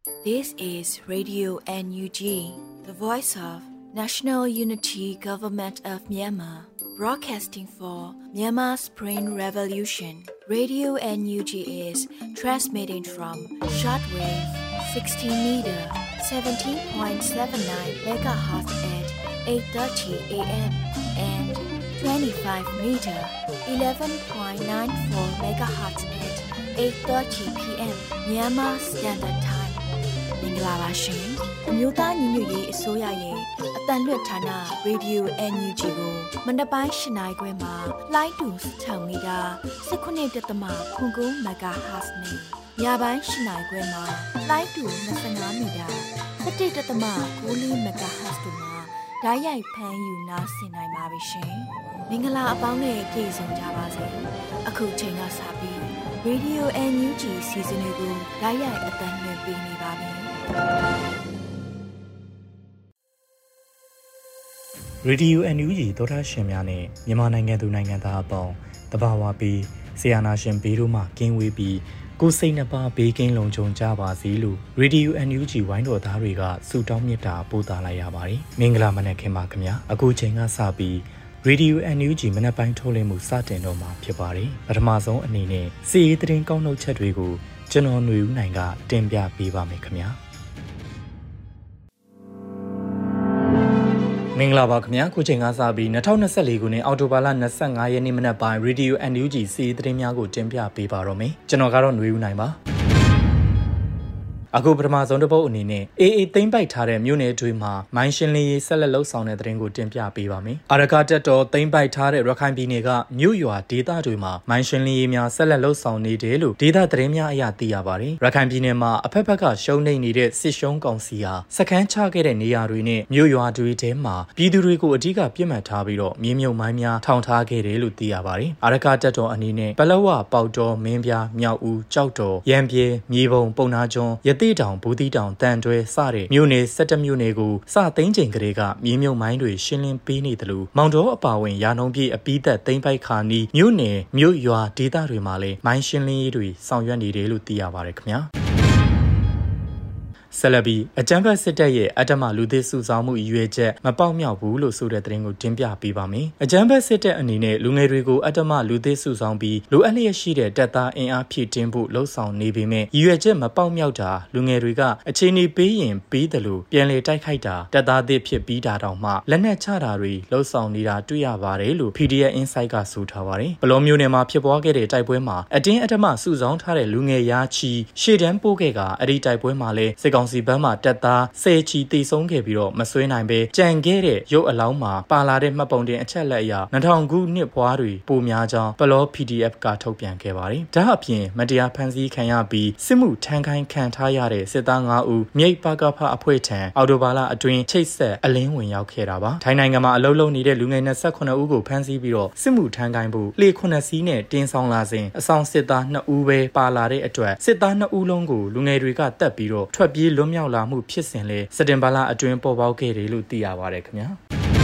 This is Radio NUG, the voice of National Unity Government of Myanmar, broadcasting for Myanmar Spring Revolution. Radio NUG is transmitting from shortwave 16 meter 17.79 megahertz at 8:30 a.m. and 25 meter 11.94 megahertz at 8:30 p.m. Myanmar Standard Time. မင်္ဂလာပါရှင်အမျိုးသားညီညွတ်ရေးအစိုးရရဲ့အတန်လွတ်ဌာန Radio NUG ကိုမနက်ပိုင်း၈နာရီခွဲမှာလိုင်းတူ6မီတာ19.9 MHz နဲ့ညပိုင်း၈နာရီခွဲမှာလိုင်းတူ25မီတာ17.9 MHz တို့မှာဓာတ်ရိုက်ဖမ်းယူနားဆင်နိုင်ပါပြီရှင်မင်္ဂလာအပေါင်းနဲ့ပြည့်စုံကြပါစေအခုချိန်ကစပြီး Radio NUG စီစဉ်လေးကိုဓာတ်ရိုက်အတန်လွှင့်ပေးနေပါပြီရေဒီယို NUG သောတာရှင်များနဲ့မြန်မာနိုင်ငံသူနိုင်ငံသားအပေါင်းတဘာဝပြီးဆရာနာရှင်ဘေးတို့မှကင်းဝေးပြီးကိုယ်စိတ်နှပါဘေးကင်းလုံခြုံကြပါစေလို့ရေဒီယို NUG ဝိုင်းတော်သားတွေကဆုတောင်းမေတ္တာပို့သလိုက်ရပါတယ်မင်္ဂလာမနက်ခင်းပါခင်ဗျာအခုချိန်ကစပြီးရေဒီယို NUG မနက်ပိုင်းထုတ်လွှင့်မှုစတင်တော့မှာဖြစ်ပါတယ်ပထမဆုံးအနေနဲ့စီရေးသတင်းကောက်နှုတ်ချက်တွေကိုကျွန်တော်ຫນွေဦးနိုင်ကတင်ပြပေးပါမယ်ခင်ဗျာမင်္ဂလာပါခင်ဗျာခုချိန်ကစပြီး2024ခုနှစ်အောက်တိုဘာလ25ရက်နေ့မနက်ပိုင်း Radio NUG စီးသတင်းများကိုတင်ပြပေးပါတော့မယ်ကျွန်တော်ကတော့ຫນွေဦးနိုင်ပါအခုပထမဆုံးတစ်ပုတ်အနေနဲ့အေသိမ်းပိုက်ထားတဲ့မြို့နယ်တွေမှာမိုင်းရှင်းလင်းရေးဆက်လက်လှုပ်ဆောင်တဲ့သတင်းကိုတင်ပြပေးပါမယ်။အာရကာတက်တော်သိမ်းပိုက်ထားတဲ့ရခိုင်ပြည်နယ်ကမြို့ရွာဒေသတွေမှာမိုင်းရှင်းလင်းရေးများဆက်လက်လှုပ်ဆောင်နေတယ်လို့ဒေသသတင်းများအရသိရပါတယ်။ရခိုင်ပြည်နယ်မှာအဖက်ဖက်ကရှုံးနိမ့်နေတဲ့စစ်ရှုံးကောင်စီဟာစခန်းချခဲ့တဲ့နေရာတွေနဲ့မြို့ရွာတွေထဲမှာပြည်သူတွေကိုအဓိကပြစ်မှတ်ထားပြီးတော့မြေမြုပ်မိုင်းများထောင်ထားခဲ့တယ်လို့သိရပါတယ်။အာရကာတက်တော်အနေနဲ့ပလက်ဝပေါတော်မင်းပြားမြောက်ဦးကြောက်တော်ရန်ပြေမြေပုံပုံနာကျွန်းရတိတောင်ဘူးတီတောင်တန်တွဲစတဲ့မြို့နယ်17မြို့နယ်ကိုစသိန်းချိန်ကလေးကမြေမြုပ်မိုင်းတွေရှင်းလင်းပေးနေတယ်လို့မောင်တော်အပါဝင်ရာနှုံပြည့်အပိသက်သိန်းပိုက်ခါနီးမြို့နယ်မြို့ရွာဒေသတွေမှာလည်းမိုင်းရှင်းလင်းရေးတွေဆောင်ရွက်နေတယ်လို့သိရပါတယ်ခင်ဗျာဆလဘီအကြမ်းဖက်စစ်တပ်ရဲ့အတ္တမလူသစ်စုဆောင်မှုရွေချက်မပေါက်မြောက်ဘူးလို့ဆိုတဲ့သတင်းကိုတင်ပြပေးပါမယ်။အကြမ်းဖက်စစ်တပ်အနေနဲ့လူငယ်တွေကိုအတ္တမလူသစ်စုဆောင်ပြီးလိုအပ်လျက်ရှိတဲ့တပ်သားအင်အားဖြည့်တင်းဖို့လှုံ့ဆော်နေပေမဲ့ရွေချက်မပေါက်မြောက်တာလူငယ်တွေကအခြေအနေပေးရင်ပေးတယ်လို့ပြန်လေတိုက်ခိုက်တာတပ်သားသစ်ဖြစ်ပြီးတာတောင်မှလက်နက်ချတာတွေလှုံ့ဆော်နေတာတွေ့ရပါတယ်လို့ PDF Insight ကဆိုထားပါတယ်။ဘလောမျိုးနယ်မှာဖြစ်ပွားခဲ့တဲ့တိုက်ပွဲမှာအတင်းအတ္တမစုဆောင်ထားတဲ့လူငယ်ရာချီရှေ့တန်းပို့ခဲ့ကအဲ့ဒီတိုက်ပွဲမှာလဲစစ်ကောင်စီဘက်မှတပ်သား10ချီတိဆုံးခဲ့ပြီးတော့မဆွေးနိုင်ပဲကြံခဲ့တဲ့ရုပ်အလောင်းမှာပါလာတဲ့မှတ်ပုံတင်အချက်လက်အရ2000ခုနှစ်ဘွားတွေပိုများကြောင်းဘလော PDF ကထုတ်ပြန်ခဲ့ပါတယ်။ဒါအပြင်မတရားဖန်ဆီးခံရပြီးစစ်မှုထမ်းခိုင်းခံထားရတဲ့စစ်သား9ဦးမြိတ်ပကဖအဖွဲ့ထံအော်တိုဘာလအတွင်းချိတ်ဆက်အလင်းဝင်ရောက်ခဲ့တာပါ။ထိုင်းနိုင်ငံမှာအလုပ်လုပ်နေတဲ့လူငယ်28ဦးကိုဖမ်းဆီးပြီးတော့စစ်မှုထမ်းခိုင်းဖို့လှေ9စီးနဲ့တင်းဆောင်လာစဉ်အဆောင်စစ်သား2ဦးပဲပါလာတဲ့အတွက်စစ်သား2ဦးလုံးကိုလူငယ်တွေကတပ်ပြီးတော့ထွက်ပြေးလွတ်မြောက်လာမှုဖြစ်စဉ်လဲစက်တင်ဘာလအတွင်းပေါ်ပေါက်ခဲ့တယ်လို့သိရပါတယ်ခင်ဗျာ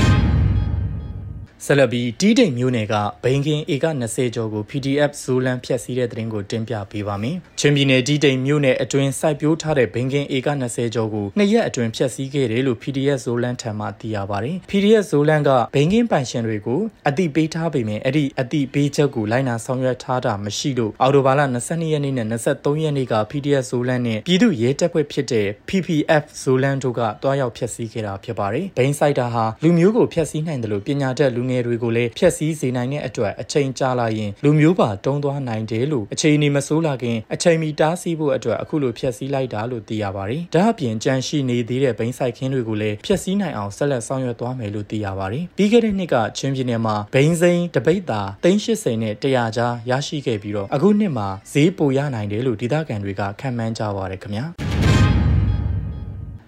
ဆလဘီတီးတိမ်မျိုးနယ်ကဘိန်းကင်းဧက20ကျော်ကို PDF ဇိုလန်ဖြတ်စည်းတဲ့သတင်းကိုတင်ပြပေးပါမယ်။ချင်းပြည်နယ်တီးတိမ်မျိုးနယ်အတွင်းစိုက်ပျိုးထားတဲ့ဘိန်းကင်းဧက20ကျော်ကို2ရက်အတွင်းဖြတ်စည်းခဲ့တယ်လို့ PDF ဇိုလန်ထံမှသိရပါတယ်။ PDF ဇိုလန်ကဘိန်းကင်းပိုင်ရှင်တွေကိုအတိပေးထားပေမဲ့အဲ့ဒီအတိပေးချက်ကိုလိုက်နာဆောင်ရွက်ထားတာမရှိလို့အော်တိုဘာလ22ရက်နေ့နဲ့23ရက်နေ့က PDF ဇိုလန်နဲ့ပြည်သူ့ရဲတပ်ဖွဲ့ဖြစ်တဲ့ PPF ဇိုလန်တို့ကတွားရောက်ဖြတ်စည်းခဲ့တာဖြစ်ပါတယ်။ဘိန်းစိုက်တာဟာလူမျိုးကိုဖြတ်စည်းနိုင်တယ်လို့ပညာတတ်လူငယ်တွေကိုလည်းဖြက်စီးစေနိုင်တဲ့အတွက်အချိန်ကြာလာရင်လူမျိုးပါတုံးသွားနိုင်တယ်လို့အချိန်နေမဆိုးလာခင်အချိန်မီတားဆီးဖို့အတွက်အခုလိုဖြက်စီးလိုက်တာလို့သိရပါတယ်။ဒါအပြင်ကြန့်ရှိနေသေးတဲ့ဘိန်းစိုက်ခင်းတွေကိုလည်းဖြက်စီးနိုင်အောင်ဆက်လက်ဆောင်ရွက်သွားမယ်လို့သိရပါတယ်။ပြီးခဲ့တဲ့နှစ်ကချင်းပြည်နယ်မှာဘိန်းစိမ်းတပိတ်တာ380နဲ့100ကြားရရှိခဲ့ပြီးတော့အခုနှစ်မှာဈေးပိုရနိုင်တယ်လို့ဒေသခံတွေကခန့်မှန်းကြပါတယ်ခင်ဗျာ။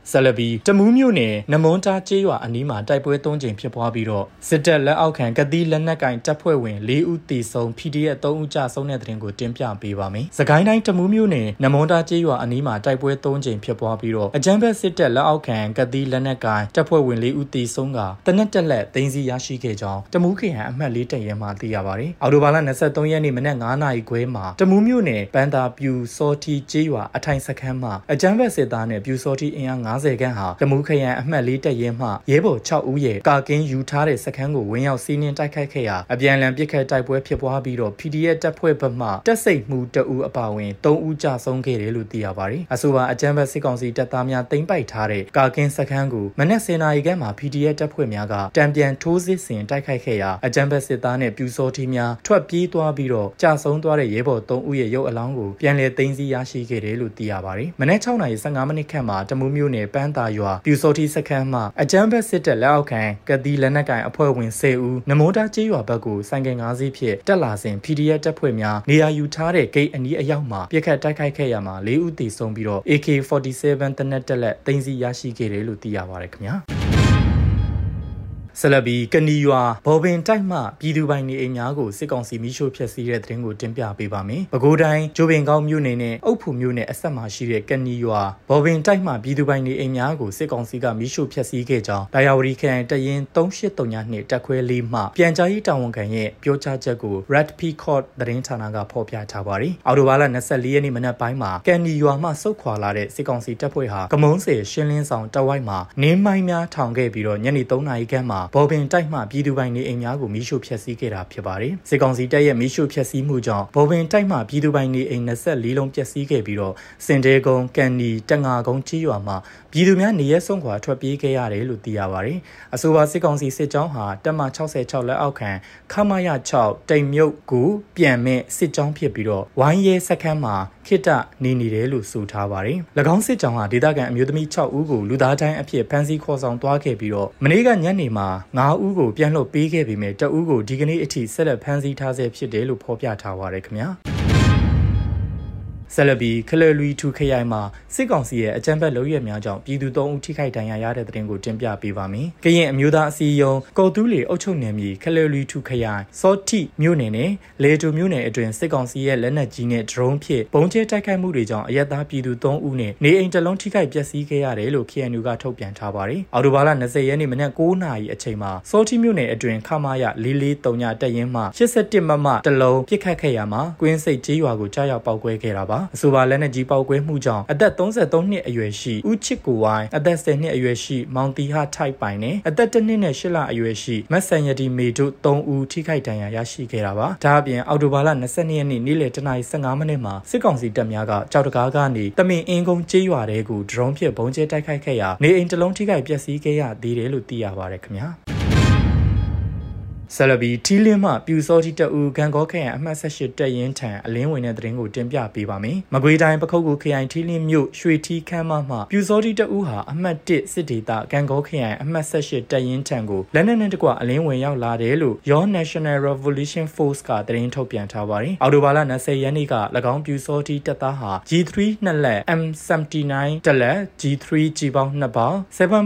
ဆက်လက်ပြီးတမူးမြို့နယ်နမွန်တာကျေးရွာအနီးမှာတိုက်ပွဲ3ကြိမ်ဖြစ်ပွားပြီးတော့စစ်တပ်လက်အောက်ခံကတိလက်နက်ကင်တပ်ဖွဲ့ဝင်4ဦးသေဆုံး PDF 3ဦးကြာဆုံးတဲ့တဲ့တင်ကိုတင်ပြပေးပါမယ်။စကိုင်းတိုင်းတမူးမြို့နယ်နမွန်တာကျေးရွာအနီးမှာတိုက်ပွဲ3ကြိမ်ဖြစ်ပွားပြီးတော့အကြမ်းဖက်စစ်တပ်လက်အောက်ခံကတိလက်နက်ကင်တပ်ဖွဲ့ဝင်4ဦးသေဆုံးကတနက်တက်လက်သိမ်းဆီးရရှိခဲ့ကြောင်းတမူးခရိုင်အမှတ်4တပ်ရဲမှသိရပါတယ်။အော်တိုဘာလ23ရက်နေ့မနက်9:00 နာရီခွဲမှာတမူးမြို့နယ်ပန်းသာပြူစောတီကျေးရွာအထိုင်စခန်းမှာအကြမ်းဖက်စစ်သားနဲ့ပြူစောတီအင်အား90ခန့်ဟာတမူးခရိုင်အမှတ်4တပ်ရဲမှရဲဘော်6ဦးရဲ့ကာကင်းယူထားတဲ့စခန်းကိုဝင်ရောက်စီးနင်းတိုက်ခိုက်ခဲ့ရာအပြန်အလှန်ပစ်ခတ်တိုက်ပွဲဖြစ်ပွားပြီးတော့ PDF တပ်ဖွဲ့ဘက်မှတပ်စိတ်မှု2ဦးအပါအဝင်3ဦးကြာဆုံးခဲ့တယ်လို့သိရပါတယ်။အဆိုပါအကြမ်းဖက်စစ်ကောင်စီတပ်သားများသိမ်းပိုက်ထားတဲ့ကာကင်းစခန်းကိုမနက်10:00 နာရီခန့်မှာ PDF တပ်ဖွဲ့များကတံပြန်ထိုးစစ်ဆင်တိုက်ခိုက်ခဲ့ရာအကြမ်းဖက်စစ်သားနဲ့ပြူစောတီများထွက်ပြေးသွားပြီးတော့ကြာဆုံးသွားတဲ့ရဲဘော်3ဦးရဲ့ရုပ်အလောင်းကိုပြန်လည်သိမ်းဆည်းရရှိခဲ့တယ်လို့သိရပါတယ်။မနက်6:15 မိနစ်ခန့်မှာတမူးမြို့နယ်ပန်းသာရွာပြူစောတီစခန်းမှာအကြမ်းဖက်စစ်တပ်လက်အောက်ခံကတိလက်နက်ကင်အဖွဲ့ဝင်10ဦးနမိုးတာကျေးရွာဘက်ကိုဆိုင်ကယ်5စီးဖြင့်တက်လာစဉ် PDF တပ်ဖွဲ့များနေရာယူထားတဲ့ဂိတ်အနီးအရောက်မှာပြစ်ခတ်တိုက်ခိုက်ခဲ့ရမှာ4ဦးသေဆုံးပြီးတော့ AK47 တနက်တက်လက်သိမ်းဆည်းရရှိခဲ့တယ်လို့သိရပါတယ်ခင်ဗျာ။ဆလဘီကနီရွာဘော်ပင်တိုက်မှပြည်သူပိုင်နေအိမ်များကိုစစ်ကောင်စီမိရှို့ဖျက်ဆီးတဲ့သတင်းကိုတင်ပြပေးပါမယ်။ပဲခူးတိုင်းဂျိုပင်ကောင်းမြို့နယ်နဲ့အုတ်ဖူမြို့နယ်အဆက်မှာရှိတဲ့ကနီရွာဘော်ပင်တိုက်မှပြည်သူပိုင်နေအိမ်များကိုစစ်ကောင်စီကမိရှို့ဖျက်ဆီးခဲ့ကြောင်းဒါယာဝတီခရိုင်တရင်3832တပ်ခွဲ4မှပြန်ကြားရေးတာဝန်ခံရဲ့ပြောကြားချက်ကို Red Peacock သတင်းဌာနကဖော်ပြထားပါတယ်။အော်တိုဘာလ24ရက်နေ့မနက်ပိုင်းမှာကနီရွာမှဆုတ်ခွာလာတဲ့စစ်ကောင်စီတပ်ဖွဲ့ဟာကမုံးဆယ်ရှင်းလင်းဆောင်တဝိုက်မှာနင်းမိုင်းများထောင်ခဲ့ပြီးတော့ညနေ3:00 နာရီခန့်မှာဘော်ပင်တိုက်မှပြည်သူပိုင်နေအိမ်များကိုမိရှို့ဖျက်ဆီးခဲ့တာဖြစ်ပါတယ်။စစ်ကောင်စီတပ်ရဲ့မိရှို့ဖျက်ဆီးမှုကြောင့်ဘော်ပင်တိုက်မှပြည်သူပိုင်နေအိမ်24လုံးပျက်စီးခဲ့ပြီးတော့စင်တဲကုန်းကန်နီတငါကုန်းကြီးရွာမှာပြည်သူများနေရဲဆုံးခွာထွက်ပြေးခဲ့ရတယ်လို့သိရပါတယ်။အဆိုပါစစ်ကောင်စီစစ်ကြောင်းဟာတပ်မ66လက်အောက်ခံခမရ6တိမ်မြုပ်ကိုပြန်မဲ့စစ်ကြောင်းဖြစ်ပြီးတော့ဝိုင်းရဲစခန်းမှာခိတနေတယ်လို့ဆိုထားပါတယ်။၎င်းစစ်ကြောင်းဟာဒေသခံအမျိုးသမီး6ဦးကိုလူသားတိုင်းအဖြစ်ဖမ်းဆီးခေါ်ဆောင်သွားခဲ့ပြီးတော့မနေ့ကညနေမှာ9ဦးကိုပြန်လွှတ်ပေးခဲ့ပေမဲ့တအဦးကိုဒီကနေ့အထိဆက်လက်ဖမ်းဆီးထားဆဲဖြစ်တယ်လို့ဖော်ပြထားပါတယ်ခင်ဗျာ။ဆလဘီခလလွီထူခရိုင်မှာစစ်ကောင်စီရဲ့အကြမ်းဖက်လုပ်ရများကြောင့်ပြည်သူ3ဦးထိခိုက်ဒဏ်ရာရတဲ့တဲ့တင်ကိုတင်ပြပေးပါမယ်။ကရင်အမျိုးသားအစည်းအရုံးကော်တူးလီအုပ်ချုပ်နယ်မြေခလလွီထူခရိုင်စောတိမြို့နယ်နဲ့လေတူမြို့နယ်အတွင်းစစ်ကောင်စီရဲ့လက်နက်ကြီးနဲ့ဒရုန်းဖြင့်ပုံကျဲတိုက်ခိုက်မှုတွေကြောင့်အရက်သားပြည်သူ3ဦးနဲ့နေအိမ်တစ်လုံးထိခိုက်ပျက်စီးခဲ့ရတယ်လို့ KNU ကထုတ်ပြန်ထားပါတယ်။အော်တိုဘာလ20ရက်နေ့မနက်9:00 နာရီအချိန်မှာစောတိမြို့နယ်အတွင်းခမာရ4439တပ်ရင်းမှ81မမတစ်လုံးပစ်ခတ်ခဲ့ရမှာကွင်းစိတ်ကျေးရွာကိုကြားရောက်ပောက်ကွဲခဲ့တာပါ။အဆိုပါလက်နက်ကြီးပောက်ကွဲမှုကြောင့်အသက်33နှစ်အရွယ်ရှိဦးချစ်ကိုဝိုင်းအသက်10နှစ်အရွယ်ရှိမောင်တီဟာထိုက်ပိုင်နဲ့အသက်1နှစ်နဲ့8လအရွယ်ရှိမတ်ဆန်ရတီမေတို့3ဦးထိခိုက်ဒဏ်ရာရရှိခဲ့တာပါ။ဒါအပြင်အော်တိုဘာလ22ရက်နေ့နေ့လယ်1:15မိနစ်မှာစစ်ကောင်စီတပ်များကကြောက်တကားကနေတမင်အင်းကုန်းကျေးရွာတဲကိုဒရုန်းဖြင့်ပုံကျဲတိုက်ခိုက်ခဲ့ရာနေအိမ်တစ်လုံးထိခိုက်ပျက်စီးခဲ့ရသေးတယ်လို့သိရပါတယ်ခင်ဗျာ။ဆလဘီထီလင်းမှပြူစောတိတအူဂန်ကောခရိုင်အမှတ်18တပ်ရင်းထံအလင်းဝင်တဲ့သတင်းကိုတင်ပြပေးပါမယ်။မကွေးတိုင်းပခုတ်ကူခရိုင်ထီလင်းမြို့ရွှေထီခမ်းမမှပြူစောတိတအူဟာအမှတ်1စစ်ဒေသဂန်ကောခရိုင်အမှတ်18တပ်ရင်းထံကိုလက်နက်နဲ့တကွအလင်းဝင်ရောက်လာတယ်လို့ Your National Revolution Force ကသတင်းထုတ်ပြန်ထားပါတယ်။အော်တိုဘာလ20ရက်နေ့က၎င်းပြူစောတိတပ်သားဟာ G3 2လက် M79 တစ်လက် G3 G ပေါင်း2ပေါင်း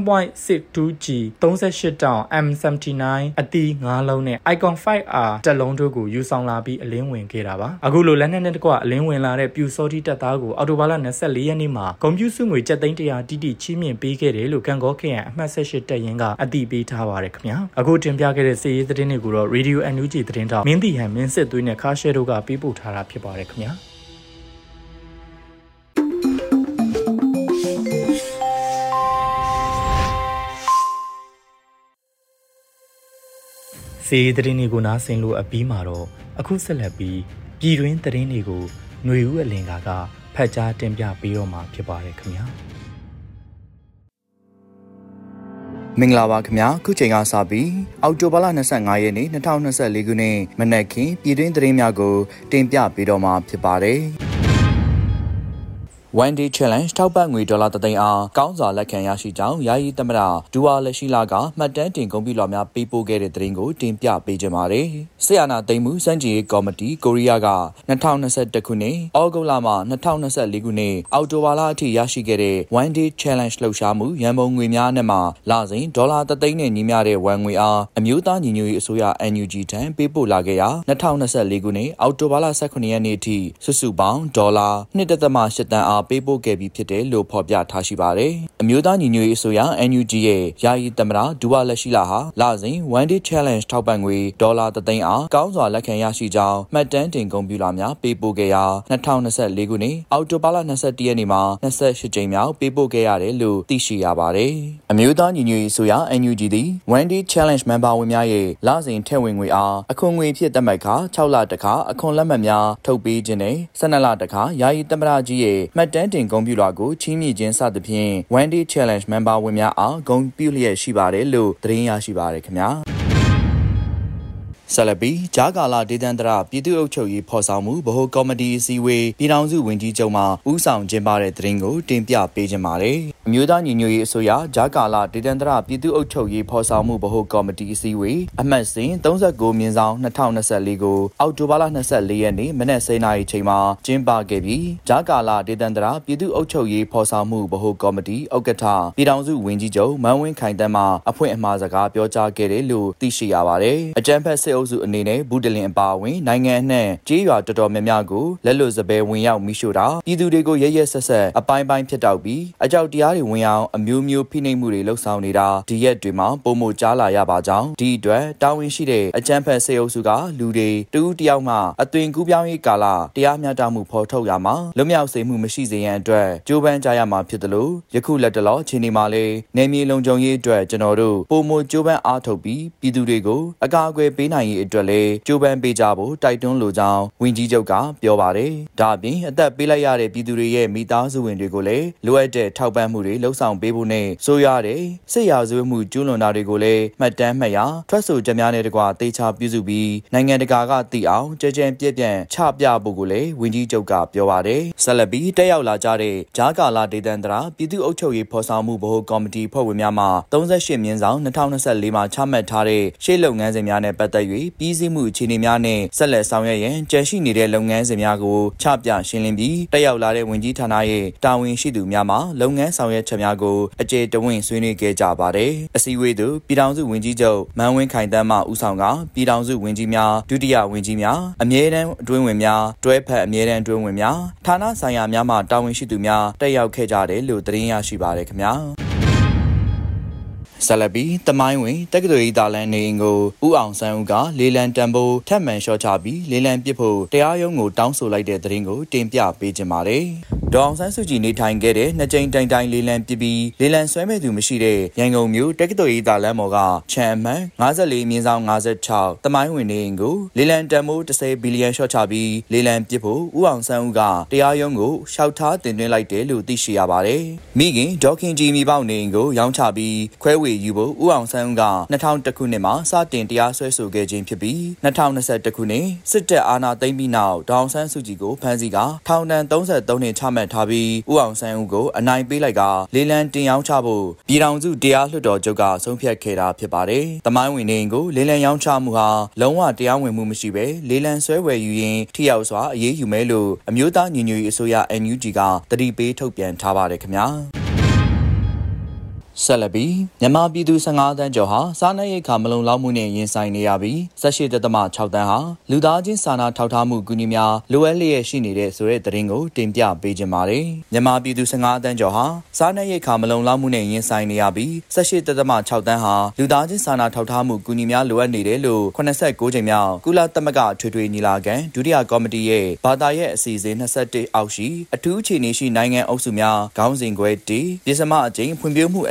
7.62G 38တောင် M79 အတီး9လုံးနဲ့ Icon 5R တက်လုံးတို့ကိုယူဆောင်လာပြီးအလင်းဝင်ခဲ့တာပါအခုလိုလက်နက်နဲ့တကွအလင်းဝင်လာတဲ့ပြူစောတိတပ်သားကိုအော်တိုဘာလ24ရက်နေ့မှာကွန်ပျူတာငွေကျပ်သိန်း100တိတိချီးမြှင့်ပေးခဲ့တယ်လို့ကန်ကောခရိုင်အမှတ်18တပ်ရင်းကအတည်ပြုထားပါတယ်ခင်ဗျာအခုတင်ပြခဲ့တဲ့စီးရီးသတင်းတွေကိုတော့ Radio NUG သတင်းတောက်မင်းတီဟန်မင်းစစ်သွေးနဲ့ခါရှဲတို့ကပေးပို့ထားတာဖြစ်ပါတယ်ခင်ဗျာစီးသတင်းတွေကိုနားဆင်လို့အပြီးမှာတော့အခုဆက်လက်ပြီးပြည်တွင်းသတင်းတွေကိုຫນွေဦးအလင်ကဖတ်ကြားတင်ပြပေးတော့မှာဖြစ်ပါတယ်ခင်ဗျာမင်္ဂလာပါခင်ဗျာခုချိန်ကစပြီးအောက်တိုဘာလ25ရက်နေ့2024ခုနှစ်မနက်ခင်းပြည်တွင်းသတင်းများကိုတင်ပြပေးတော့မှာဖြစ်ပါတယ် One Day Challenge ထောက်ပံ့ငွေ$1သိန်းအားကောင်းစွာလက်ခံရရှိကြောင်းယာယီသမ္မတဒူဝါလက်ရှိလာကမှတ်တမ်းတင်ဂုဏ်ပြုလွှာများပေးပို့ခဲ့တဲ့သတင်းကိုတင်ပြပေးကြပါမယ်။ဆီယနာသိမ်းမှုစံကြီးကော်မတီကိုရီးယားက2021ခုနှစ်ဩဂုတ်လမှ2024ခုနှစ်အောက်တိုဘာလအထိရရှိခဲ့တဲ့ One Day Challenge လှုပ်ရှားမှုရန်ပုံငွေများနဲ့မှာလစဉ်$1သိန်းနဲ့ညီမျှတဲ့ဝန်ငွေအားအမျိုးသားညီညွတ်ရေးအစိုးရ NUG ထံပေးပို့လာခဲ့ရာ2024ခုနှစ်အောက်တိုဘာလ18ရက်နေ့အထိစုစုပေါင်း$1.8 သန်းအားပေးပို့ခဲ့ပြီးဖြစ်တယ်လို့ဖော်ပြထားရှိပါတယ်။အမျိုးသားညီညွတ်ရေးအစိုးရ NUG ရဲ့ယာယီသမ္မတဒူဝါလက်ရှိလာဟာလစဉ် One Day Challenge ထောက်ပံ့ငွေ$1သိန်းအားကောင်းစွာလက်ခံရရှိကြောင်းမှတ်တမ်းတင်ဂုဏ်ပြုလွှာများပေးပို့ခဲ့ရာ2024ခုနှစ်အောက်တိုဘာလ21ရက်နေ့မှာ28ကြိမ်မြောက်ပေးပို့ခဲ့ရတယ်လို့သိရှိရပါတယ်။အမျိုးသားညီညွတ်ရေးအစိုးရ NUG သည် One Day Challenge မန်ပါဝင်များရဲ့လစဉ်ထည့်ဝင်ငွေအားအခွန်ငွေဖြစ်သတ်မှတ်ခါ6လတခါအခွန်လက်မှတ်များထုတ်ပေးခြင်းနဲ့12လတခါယာယီသမ္မတကြီးရဲ့မှတ်တမ်းတင်ဂုဏ်ပြုလွှာကိုချီးမြှင့်ခြင်းစသဖြင့် One Day Challenge မန်ပါဝင်များအားဂုဏ်ပြုလျက်ရှိပါတယ်လို့သတင်းရရှိပါတယ်ခင်ဗျာဆလပီဂျာကာလာဒေသန္တရပြည်သူ့အုပ်ချုပ်ရေးဖော်ဆောင်မှုဗဟိုကော်မတီအစည်းအဝေးပြည်ထောင်စုဝန်ကြီးချုပ်မှဦးဆောင်ကျင်းပတဲ့သတင်းကိုတင်ပြပေးခြင်းပါတယ်။အမျိုးသားညီညွတ်ရေးအစိုးရဂျာကာလာဒေသန္တရပြည်သူ့အုပ်ချုပ်ရေးဖော်ဆောင်မှုဗဟိုကော်မတီအစည်းအဝေးအမှတ်စဉ်39/2024ကိုအောက်တိုဘာလ24ရက်နေ့မနက်10:00နာရီချိန်မှာကျင်းပခဲ့ပြီးဂျာကာလာဒေသန္တရပြည်သူ့အုပ်ချုပ်ရေးဖော်ဆောင်မှုဗဟိုကော်မတီဥက္ကဋ္ဌပြည်ထောင်စုဝန်ကြီးချုပ်မန်းဝင်းခိုင်တန်းမှအဖွင့်အမှာစကားပြောကြားခဲ့တယ်လို့သိရှိရပါတယ်။အကြမ်းဖက်စစ်အုပ်စုအနေနဲ့ဘူးတလင်အပါအဝင်နိုင်ငံအနှံ့ကြေးရွာတော်တော်များများကိုလက်လွတ်စပယ်ဝင်ရောက်မိရှို့တာပြည်သူတွေကိုရရက်ဆက်ဆက်အပိုင်းပိုင်းဖြစ်တောက်ပြီးအကြောက်တရားတွေဝင်အောင်အမျိုးမျိုးဖိနှိပ်မှုတွေလှုပ်ဆောင်နေတာဒီရက်တွေမှာပုံမကြားလာရပါကြောင်းဒီအတွက်တာဝန်ရှိတဲ့အကြမ်းဖက်စစ်အုပ်စုကလူတွေတူးတယောက်မှအသွင်ကူးပြောင်းရေးကာလတရားမျှတမှုဖော်ထုတ်ရမှာလွတ်မြောက်စေမှုမရှိစေရန်အတွက်ကြိုးပမ်းကြရမှာဖြစ်တယ်လို့ယခုလက်တလောအချိန်ဒီမှာလေနေမြေလုံခြုံရေးအတွက်ကျွန်တော်တို့ပုံမကြိုးပမ်းအားထုတ်ပြီးပြည်သူတွေကိုအကာအကွယ်ပေးနိုင်ရေးအတွက်လေကြိုးပမ်းပေးကြဖို့တိုက်တွန်းလိုကြောင်းဝန်ကြီးချုပ်ကပြောပါတယ်။ဒါအပြင်အသက်ပေးလိုက်ရတဲ့ပြည်သူတွေရဲ့မိသားစုဝင်တွေကိုလည်းလိုအပ်တဲ့ထောက်ပံ့မှုတွေလှုံ့ဆော်ပေးဖို့နဲ့ဆိုရတဲ့စစ်ရာဇဝတ်မှုကျူးလွန်တာတွေကိုလည်းမှတ်တမ်းမှတ်ရထွက်ဆိုချက်များနဲ့တကွတေချာပြုစုပြီးနိုင်ငံတကာကသိအောင်ကြဲကြဲပြည့်ပြန့်ချပြဖို့ကိုလည်းဝန်ကြီးချုပ်ကပြောပါတယ်။ဆက်လက်ပြီးတက်ရောက်လာကြတဲ့ဂျာကာလာဒေသန္တရပြည်သူ့အုပ်ချုပ်ရေးဖော်ဆောင်မှုဗဟိုကော်မတီဖွဲ့ဝင်များမှ38/2024မှာချမှတ်ထားတဲ့ရှေ့လုပ်ငန်းစဉ်များနဲ့ပတ်သက်၍ပြည်စည်းမှုအခြေအနေများနဲ့ဆက်လက်ဆောင်ရွက်ရန်ကြံရှိနေတဲ့လုပ်ငန်းစဉ်များကိုချပြရှင်းလင်းပြီးတက်ရောက်လာတဲ့ဝန်ကြီးဌာနရဲ့တာဝန်ရှိသူများမှလုပ်ငန်းဆောင်ရွက်ချက်များကိုအကျေတဝင့်ဆွေးနွေးခဲ့ကြပါတယ်။အစည်းအဝေးသို့ပြည်ထောင်စုဝန်ကြီးချုပ်မန်းဝင်းခိုင်တန်းမှဦးဆောင်ကပြည်ထောင်စုဝန်ကြီးများဒုတိယဝန်ကြီးများအမြဲတမ်းအတွင်းဝင်များတွဲဖက်အမြဲတမ်းအတွင်းဝင်များဌာနဆိုင်ရာများမှတာဝန်ရှိသူများတက်ရောက်ခဲ့ကြတယ်လို့သတင်းရရှိပါတယ်ခင်ဗျာဆလပီတမိုင်းဝင်တက္ကသိုလ်ဤတာလန်နေအိမ်ကိုဦးအောင်ဆန်းဦးကလေလံတန်ဖိုးထပ်မံလျှော့ချပြီးလေလံပစ်ဖို့တရားရုံးကိုတောင်းဆိုလိုက်တဲ့သတင်းကိုတင်ပြပေးခြင်းပါတယ်။ဒေါအောင်ဆန်းစုကြည်နေထိုင်ခဲ့တဲ့နှစ်ကြိမ်တိုင်တိုင်လေလံပစ်ပြီးလေလံဆွဲမဲ့သူမရှိတဲ့ရန်ကုန်မြို့တက္ကသိုလ်ဤတာလန်မော်ကချန်အမှန်54/56တမိုင်းဝင်နေအိမ်ကိုလေလံတန်ဖိုး10ဘီလီယံလျှော့ချပြီးလေလံပစ်ဖို့ဦးအောင်ဆန်းဦးကတရားရုံးကိုလျှောက်ထားတင်သွင်းလိုက်တယ်လို့သိရှိရပါတယ်။မိခင်ဒေါခင်ကြီးမိပေါနေအိမ်ကိုရောင်းချပြီးခွဲဝေယူဖို့ဦးအောင်ဆန်းဦးက2001ခုနှစ်မှာစတင်တရားစွဲဆိုခဲ့ခြင်းဖြစ်ပြီး2021ခုနှစ်စစ်တပ်အာဏာသိမ်းပြီးနောက်ဒေါအောင်ဆန်းစုကြည်ကိုဖမ်းဆီးကထောင်ဒဏ်33နှစ်ချမှတ်ထားပြီးဦးအောင်ဆန်းဦးကိုအနိုင်ပေးလိုက်ကလေလံတင်ရောင်းချဖို့ပြည်ထောင်စုတရားလွှတ်တော်ချုပ်ကဆုံးဖြတ်ခဲ့တာဖြစ်ပါတယ်။တမိုင်းဝင်နေအိမ်ကိုလေလံရောင်းချမှုဟာလုံးဝတရားဝင်မှုမရှိဘဲလေလံဆွဲဝယ်ယူရင်းထိရောက်စွာအရေးယူမယ်လို့အမျိုးသားညီညွတ်ရေးအစိုးရ NUG ကတတိပေးထုတ်ပြန်ထားပါတယ်ခင်ဗျာ။ဆက်လက်ပြီးမြန်မာပြည်သူ15တန်းကျော်ဟာစားနပ်ရိက္ခာမလုံလောက်မှုနဲ့ရင်ဆိုင်နေရပြီး18.6တန်းဟာလူသားချင်းစာနာထောက်ထားမှုကူညီများလိုအပ်လျက်ရှိနေတဲ့ဆိုတဲ့သတင်းကိုတင်ပြပေးခြင်းပါတယ်။မြန်မာပြည်သူ15တန်းကျော်ဟာစားနပ်ရိက္ခာမလုံလောက်မှုနဲ့ရင်ဆိုင်နေရပြီး18.6တန်းဟာလူသားချင်းစာနာထောက်ထားမှုကူညီများလိုအပ်နေတယ်လို့89ကြိမ်မြောက်ကုလသမဂ္ဂထွေထွေညီလာခံဒုတိယကော်မတီရဲ့ဘာသာရဲ့အစီအစဉ်21အောက်ရှိအထူးအခြေအနေရှိနိုင်ငံအုပ်စုများခေါင်းစဉ်ခွဲတီပြည်စမအကျဉ်းဖွံ့ဖြိုးမှုအ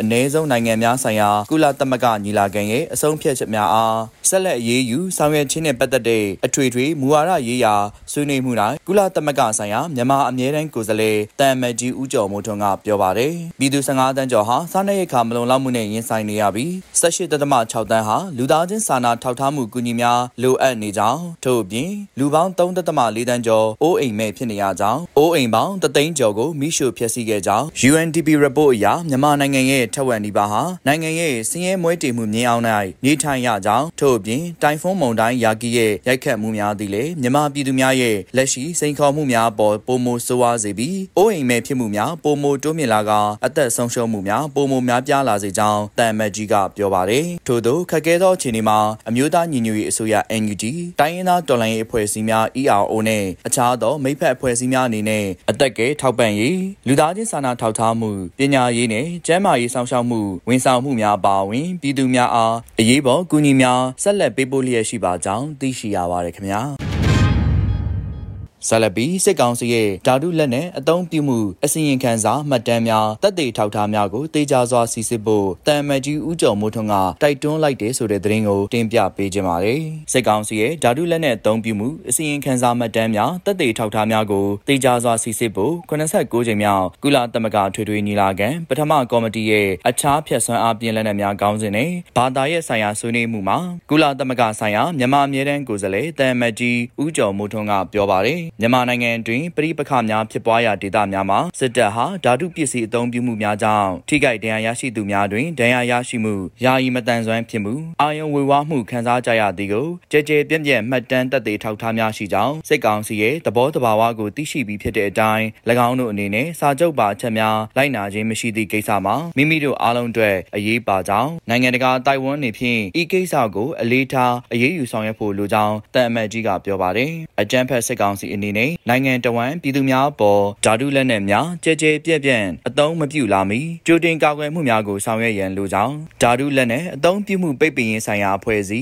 နည်းဆုံးနိုင်ငံများဆိုင်ရာကုလသမဂ္ဂညီလာခံရဲ့အဆုံးဖြတ်ချက်များအားဆက်လက်အရေးယူဆောင်ရွက်ခြင်းနဲ့ပတ်သက်တဲ့အထွေထွေမူဝါဒရေးရာဆွေးနွေးမှုတိုင်းကုလသမဂ္ဂဆိုင်ရာမြန်မာအမြဲတမ်းကိုယ်စားလှယ်တန်မတ်ကြီးဦးကျော်မိုးထွန်းကပြောပါတယ်။ပြည်သူ15တန်းကျော်ဟာစားနပ်ရိက္ခာမလုံလောက်မှုနဲ့ရင်ဆိုင်နေရပြီး18.6 တန်းဟာလူသားချင်းစာနာထောက်ထားမှုကူညီများလိုအပ်နေကြောင်းထို့အပြင်လူပေါင်း3.4 တန်းကျော်အိုးအိမ်မဲ့ဖြစ်နေရကြောင်းအိုးအိမ်ပေါင်း3သိန်းကျော်ကိုမိရှုဖျက်ဆီးခဲ့ကြောင်း UNDP report အရမြန်မာနိုင်ငံရဲ့ထက်ဝက်နီးပါးဟာနိုင်ငံရဲ့ဆင်းရဲမွဲတေမှုမြင့်အောင်၌နေထိုင်ရကြောင်းထို့အပြင်တိုင်ဖွန်းမုန်တိုင်းယာကီရဲ့ရိုက်ခတ်မှုများသည်လည်းမြန်မာပြည်သူများရဲ့လက်ရှိစိန်ခေါ်မှုများပေါ်ပိုမိုဆိုးဝါးစေပြီးအိုးအိမ်မဲ့ဖြစ်မှုများပိုမိုတိုးမြင့်လာကအသက်ဆုံးရှုံးမှုများပိုမိုများပြားလာစေကြောင်းတန်မတ်ကြီးကပြောပါတယ်ထို့သောခက်ခဲသောအခြေအနေမှာအမျိုးသားညီညွတ်ရေးအစိုးရ NUG တိုင်းရင်းသားတော်လှန်ရေးအဖွဲ့အစည်းများ ERO နဲ့အခြားသောမိဖက်အဖွဲ့အစည်းများအနေနဲ့အသက်ကဲထောက်ပံ့ရေးလူသားချင်းစာနာထောက်ထားမှုပညာရေးနဲ့ကျန်းမာရေးစောင့်ရှောက်မှုဝန်ဆောင်မှုများပါဝင်ပြည်သူများအားအရေးပေါ်ကူညီများဆက်လက်ပေးပို့လျက်ရှိပါကြောင်းသိရှိရပါတယ်ခင်ဗျာဆလပီစစ်ကောင်စီရဲ့ဓာတုလက်နက်အသုံးပြုမှုအစီရင်ခံစာမှတ်တမ်းများတပ်တွေထောက်ထားများကိုတေချာစွာစီစစ်ဖို့တန်မတ်ကြီးဦးကျော်မိုးထွန်းကတိုက်တွန်းလိုက်တယ်ဆိုတဲ့သတင်းကိုတင်ပြပေးခြင်းပါတယ်စစ်ကောင်စီရဲ့ဓာတုလက်နက်အသုံးပြုမှုအစီရင်ခံစာမှတ်တမ်းများတပ်တွေထောက်ထားများကိုတေချာစွာစီစစ်ဖို့89ကြိမ်မြောက်ကုလသမဂ္ဂထွေထွေညီလာခံပထမကော်မတီရဲ့အခြားဖြတ်ဆွမ်းအားပြင်းလက်နက်များခေါင်းစဉ်နဲ့ဘာသာရေးဆိုင်ရာဆွေးနွေးမှုမှာကုလသမဂ္ဂဆိုင်ရာမြန်မာအမြဲတမ်းကိုယ်စားလှယ်တန်မတ်ကြီးဦးကျော်မိုးထွန်းကပြောပါတယ်မြန်မာနိုင်ငံတွင်ပဋိပက္ခများဖြစ်ပွားရာဒေသများမှာစစ်တပ်ဟာဓာတုပစ္စည်းအသုံးပြုမှုများကြောင့်ထိခိုက်ဒဏ်ရာရရှိသူများတွင်ဒဏ်ရာရရှိမှုယာယီမတန်ဆွမ်းဖြစ်မှုအာရုံဝေဝါးမှုခံစားကြရသည်ကိုကြဲကြဲပြန့်ပြန့်မှတ်တမ်းသက်သေထောက်ထားများရှိကြောင်းစစ်ကောင်စီရဲ့သဘောတဘာဝကိုသိရှိပြီးဖြစ်တဲ့အတိုင်း၎င်းတို့အနေနဲ့စာချုပ်ပါအချက်များလိုက်နာခြင်းမရှိသည့်ကိစ္စမှာမိမိတို့အားလုံးအတွက်အရေးပါကြောင်းနိုင်ငံတကာတိုင်ဝမ်နေဖြင့်ဤကိစ္စကိုအလေးထားအရေးယူဆောင်ရွက်ဖို့လိုကြောင်းတန်အမတ်ကြီးကပြောပါတယ်အကြမ်းဖက်စစ်ကောင်စီအနေနဲ့နိုင်ငံတော်ဝန်ပြည်သူများပေါ်ဓာတုလက်နက်များကြဲကြဲပြန့်ပြန့်အသုံးမပြုလာမီကြိုတင်ကာကွယ်မှုများကိုဆောင်ရွက်ရန်လိုကြောင်းဓာတုလက်နက်အသုံးပြုမှုပိတ်ပင်ရေးဆိုင်ရာအဖွဲ့အစည်း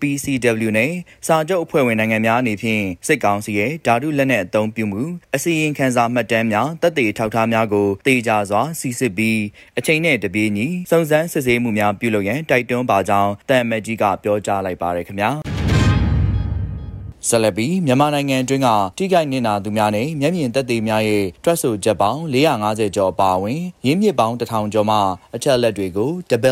OPCW နဲ့စာချုပ်အဖွဲ့ဝင်နိုင်ငံများအနေဖြင့်စစ်ကောင်စီရဲ့ဓာတုလက်နက်အသုံးပြုမှုအစီရင်ခံစာမှတ်တမ်းများတပ်တွေထောက်ထားများကိုတေချာစွာစီစစ်ပြီးအချိန်နဲ့တပြေးညီစုံစမ်းစစ်ဆေးမှုများပြုလုပ်ရန်တိုက်တွန်းပါကြောင်းတန်မတ်ကြီးကပြောကြားလိုက်ပါတယ်ခင်ဗျာဆလပီမြန်မာနိုင်ငံအတွင်းကထိခိုက်နစ်နာသူများနဲ့မျက်မြင်သက်သေများရဲ့တွက်ဆိုချက်ပေါင်း450ကျော်အပါအဝင်ရင်းမြစ်ပေါင်း1000ကျော်မှအချက်အလက်တွေကို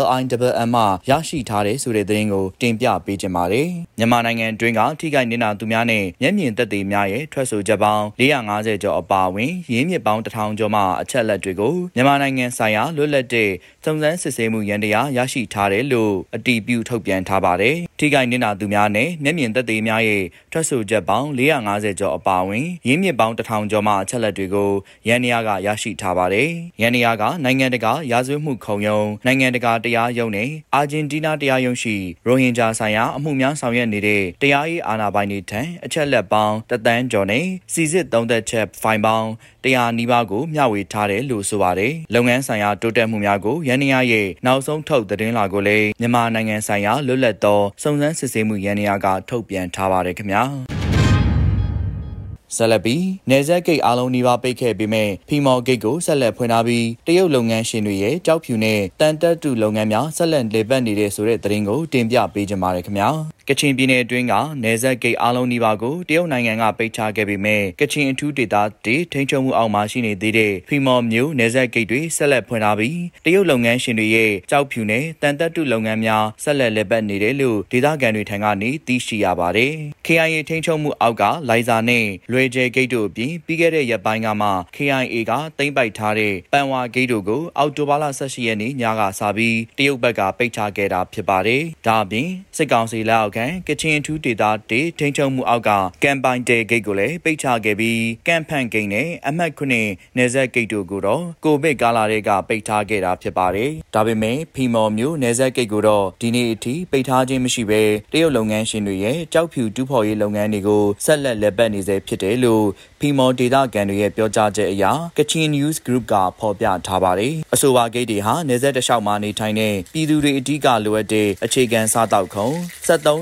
IIMM မှရရှိထားတဲ့ဆိုတဲ့သတင်းကိုတင်ပြပေးခြင်းပါတယ်။မြန်မာနိုင်ငံအတွင်းကထိခိုက်နစ်နာသူများနဲ့မျက်မြင်သက်သေများရဲ့တွက်ဆိုချက်ပေါင်း450ကျော်အပါအဝင်ရင်းမြစ်ပေါင်း1000ကျော်မှအချက်အလက်တွေကိုမြန်မာနိုင်ငံဆိုင်ရာလွတ်လပ်တဲ့စုံစမ်းစစ်ဆေးမှုရန်တရားရရှိထားတယ်လို့အတည်ပြုထုတ်ပြန်ထားပါတယ်။ထိခိုက်နစ်နာသူများနဲ့မျက်မြင်သက်သေများရဲ့ထွက်ဆိုချက်ပေါင်း450ကျော်အပါအဝင်ရင်းမြစ်ပေါင်း1000ကျော်မှအချက်လက်တွေကိုရန်နီယာကရရှိထားပါတယ်။ရန်နီယာကနိုင်ငံတကာရာဇဝတ်မှုခုံရုံးနိုင်ငံတကာတရားရုံးနဲ့အာဂျင်တီးနားတရားရုံးရှိရိုဟင်ဂျာဆိုင်ရာအမှုများဆောင်ရွက်နေတဲ့တရားရေးအာဏာပိုင်တွေထံအချက်လက်ပေါင်း1သန်းကျော်နဲ့စီစစ်သုံးသက်ချက်ဖိုင်ပေါင်း100နီးပါးကိုမျှဝေထားတယ်လို့ဆိုပါတယ်။လုပ်ငန်းဆိုင်ရာတိုးတက်မှုများကိုရန်နီယာရဲ့နောက်ဆုံးထုတ်သတင်းလာကိုလည်းမြန်မာနိုင်ငံဆိုင်ရာလွတ်လပ်သောစုံစမ်းစစ်ဆေးမှုရန်နီယာကထုတ်ပြန်ထားပါတယ်ခင်ဗျာ။ဆက်လက်ပြီးနေဆက်ဂိတ်အားလုံးနှိပါပိတ်ခဲ့ပေမဲ့ဖီမော်ဂိတ်ကိုဆက်လက်ဖွင့်ထားပြီးတရုတ်လုပ်ငန်းရှင်တွေရဲ့ကြောက်ဖြူနဲ့တန်တက်တူလုပ်ငန်းများဆက်လက်လည်ပတ်နေတဲ့ဆိုတဲ့သတင်းကိုတင်ပြပေးကြပါရခင်ဗျာကချင်ပြည်နယ်အတွင်းကနေဆက်ဂိတ်အားလုံးနှိပါကိုတရုတ်နိုင်ငံကပိတ်ချခဲ့ပေမဲ့ကချင်အထူးဒေသတွေထိန်းချုပ်မှုအောက်မှာရှိနေသေးတဲ့ဖီမော်မြို့နေဆက်ဂိတ်တွေဆက်လက်ဖွင့်ထားပြီးတရုတ်လုပ်ငန်းရှင်တွေရဲ့ကြောက်ဖြူနဲ့တန်တက်တူလုပ်ငန်းများဆက်လက်လည်ပတ်နေတယ်လို့ဒေသခံတွေထံကနေသိရှိရပါတယ်။ KIA ထိန်းချုပ်မှုအောက်ကလိုင်ဇာနဲ့လွယ်ကျဲဂိတ်တို့အပြင်ပြီးခဲ့တဲ့ရက်ပိုင်းကမှ KIA ကသိမ်းပိုက်ထားတဲ့ပန်ဝါဂိတ်တို့ကိုအောက်တိုဘာလ18ရက်နေ့ညကစပြီးတရုတ်ဘက်ကပိတ်ချခဲ့တာဖြစ်ပါတယ်။ဒါအပြင်စစ်ကောင်စီလက်အောက်ခံကချင်အထူးဒေသတွေထိန်းချုပ်မှုအောက်ကကမ်ပိုင်တဲဂိတ်ကိုလည်းပိတ်ချခဲ့ပြီးကမ်ဖန်ဂိတ်နဲ့အမှတ်9နယ်စပ်ဂိတ်တို့ကိုတော့ကိုဗစ်ကာလတွေကပိတ်ထားခဲ့တာဖြစ်ပါတယ်။ဒါပေမဲ့ဖီမော်မြို့နယ်စပ်ဂိတ်ကိုတော့ဒီနေ့အထိပိတ်ထားခြင်းမရှိဘဲတရုတ်လုပ်ငန်းရှင်တွေရဲ့ကြောက်ဖြူတူးဖော်ရေးလုပ်ငန်းတွေကိုဆက်လက်လည်ပတ်နေစေဖြစ်တယ်လို့ဖီမော်ဒေသခံတွေရဲ့ပြောကြားချက်အရကချင် News Group ကဖော်ပြထားပါတယ်။အဆိုပါဂိတ်တွေဟာနယ်စပ်တစ်လျှောက်မှာနေထိုင်တဲ့ပြည်သူတွေအဓိကလိုအပ်တဲ့အခြေခံစားတောက်ခုံ73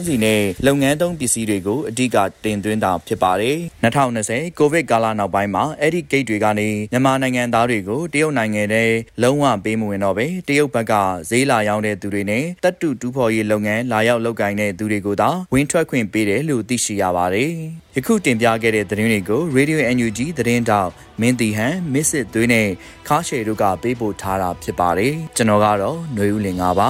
စီနဲ့လုပ်ငန်းသုံးပစ္စည်းတွေကိုအဓိကတင်သွင်းတာဖြစ်ပါတယ်2020ကိုဗစ်ကာလနောက်ပိုင်းမှာအဲ့ဒီဂိတ်တွေကနေမြန်မာနိုင်ငံသားတွေကိုတရုတ်နိုင်ငံထဲလုံးဝပေးမဝင်တော့ပဲတရုတ်ဘက်ကဈေးလာရောင်းတဲ့သူတွေနဲ့တပ်တူတူဖော်ရေးလုပ်ငန်းလာရောက်လုပ်ကိုင်တဲ့သူတွေကိုသာဝင်ထွက်ခွင့်ပေးတယ်လို့သိရှိရပါတယ်ယခုတင်ပြခဲ့တဲ့သတင်းတွေကို Radio NUG သတင်းတောက်မင်းတီဟန်မစ်စစ်သွေးနဲ့ခါရှယ်တို့ကပေးပို့ထားတာဖြစ်ပါတယ်ကျွန်တော်ကတော့ຫນွေဦးလင်ပါ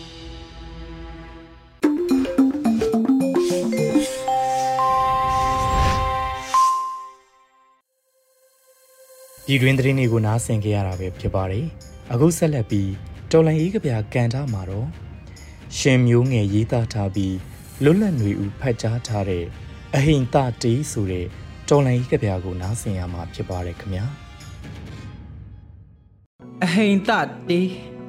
ပြည်တွင်းသတင်းတွေကိုနားဆင်ကြရတာပဲဖြစ်ပါတယ်အခုဆက်လက်ပြီးတော်လန်ရေးကဗျာကန်ထားမှာတော့ရှင်မျိုးငယ်ရေးသားထားပြီးလွတ်လပ်ຫນွေဦးဖတ်ကြားထားတဲ့အဟိန်တတေးဆိုတဲ့တော်လန်ရေးကဗျာကိုနားဆင်ရမှာဖြစ်ပါတယ်ခင်ဗျာအဟိန်တတေး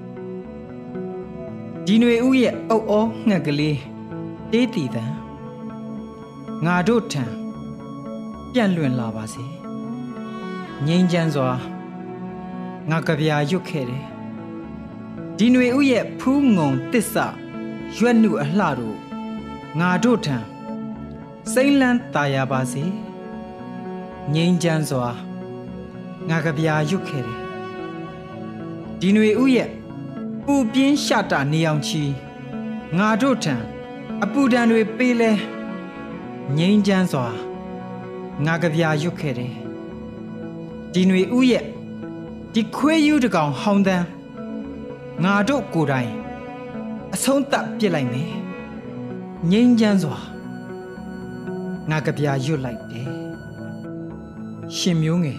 ဒီຫນွေဦးရဲ့အုပ်အောငှက်ကလေးတေးတီတန်ငါတို့ထံပြန့်လွင့်လာပါစေငြိမ်းချမ်းစွာငါကဗျာရွတ်ခဲ့တယ်ဒီຫນွေဦးရဲ့ဖူးငုံတစ္ဆရွက်နှုအလှတို့ငါတို့ထံစိမ့်လန်းตายပါစေငြိမ်းချမ်းစွာငါကဗျာရွတ်ခဲ့တယ်ဒီຫນွေဦးရဲ့ပူပြင်းရှတာနေအောင်ချီငါတို့ထံအပူဒဏ်တွေပေးလဲငြိမ်းချမ်းစွာငါကဗျာရွတ်ခဲ့တယ်ဒီຫນွေဦးရဲ့ဒီခွေးယူတကောင်ဟောင်းတန်းငါတို့ကိုယ်တိုင်အဆုံးသတ်ပြစ်လိုက်မယ်ငြိမ်းချမ်းစွာငါကဗျာရွတ်လိုက်တယ်ရှင်မျိုးငယ်